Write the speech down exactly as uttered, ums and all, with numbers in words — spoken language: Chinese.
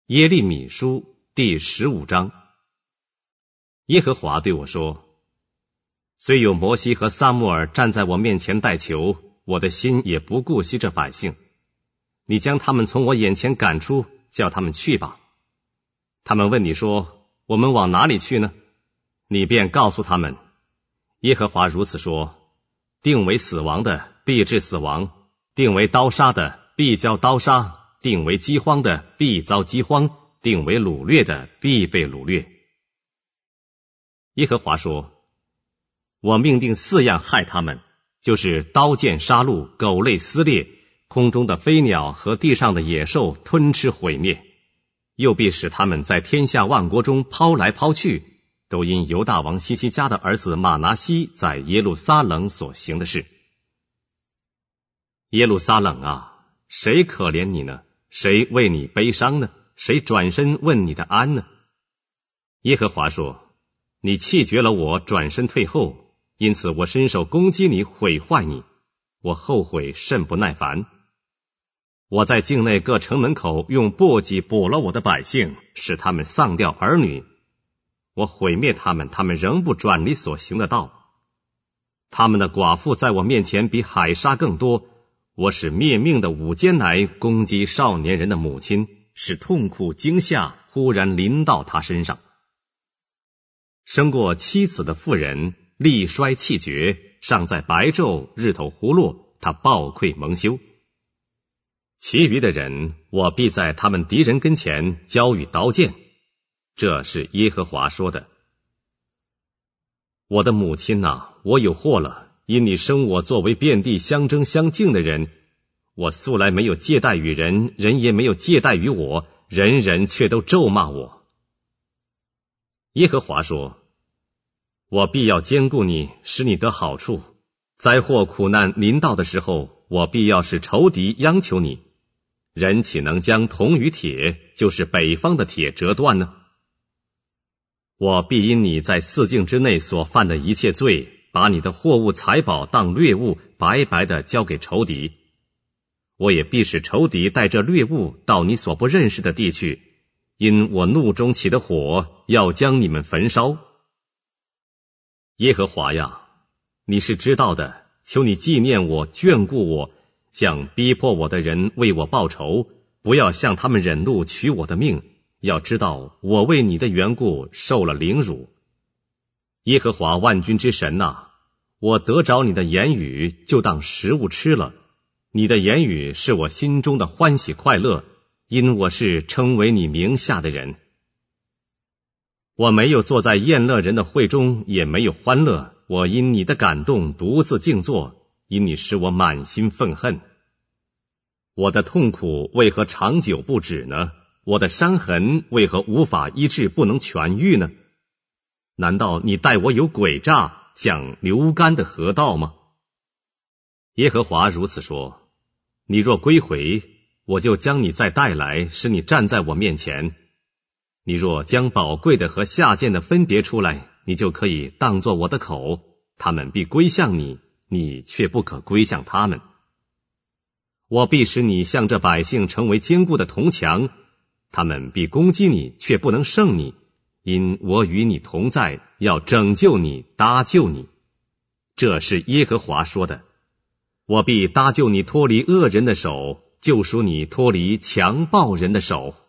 耶利米书第十五章。耶和华对我说，虽有摩西和撒母耳站在我面前代求，我的心也不顾惜这百姓。你将他们从我眼前赶出，叫他们去吧。他们问你说，我们往哪里去呢？你便告诉他们，耶和华如此说，定为死亡的必致死亡，定为刀杀的必遭刀杀，定为饥荒的必遭饥荒，定为掳掠的必被掳掠。耶和华说，我命定四样害他们，就是刀剑杀戮，狗类撕裂，空中的飞鸟和地上的野兽吞吃毁灭，又必使他们在天下万国中抛来抛去，都因犹大王西西家的儿子马拿西在耶路撒冷所行的事。耶路撒冷啊，谁可怜你呢？谁为你悲伤呢？谁转身问你的安呢？耶和华说，你弃绝了我，转身退后，因此我伸手攻击你，毁坏你，我后悔甚不耐烦。我在境内各城门口用簸箕捕了我的百姓，使他们丧掉儿女。我毁灭他们，他们仍不转离所行的道。他们的寡妇在我面前比海沙更多，我使灭命的午间来攻击少年人的母亲，使痛苦惊吓忽然临到他身上。生过妻子的妇人力衰气绝，尚在白昼，日头忽落，他暴愧蒙羞。其余的人，我必在他们敌人跟前交与刀剑。这是耶和华说的。我的母亲哪，我有祸了，因你生我作为遍地相争相竞的人。我素来没有借贷与人，人也没有借贷于我，人人却都咒骂我。耶和华说，我必要兼顾你，使你得好处。灾祸苦难临到的时候，我必要使仇敌央求你。人岂能将铜与铁，就是北方的铁折断呢？我必因你在四境之内所犯的一切罪，把你的货物财宝当掠物，白白的交给仇敌。我也必使仇敌带着掠物到你所不认识的地去，因我怒中起的火要将你们焚烧。耶和华呀，你是知道的，求你纪念我，眷顾我，向逼迫我的人为我报仇，不要向他们忍怒取我的命。要知道我为你的缘故受了凌辱。耶和华万军之神啊，我得着你的言语，就当食物吃了。你的言语是我心中的欢喜快乐，因我是称为你名下的人。我没有坐在宴乐人的会中，也没有欢乐，我因你的感动独自静坐，因你使我满心愤恨。我的痛苦为何长久不止呢？我的伤痕为何无法医治，不能痊愈呢？难道你待我有诡诈，像流干的河道吗？耶和华如此说，你若归回，我就将你再带来，使你站在我面前。你若将宝贵的和下贱的分别出来，你就可以当作我的口，他们必归向你，你却不可归向他们。我必使你向这百姓成为坚固的铜墙，他们必攻击你，却不能胜你，因我与你同在，要拯救你，搭救你。这是耶和华说的。我必搭救你脱离恶人的手，救赎你脱离强暴人的手。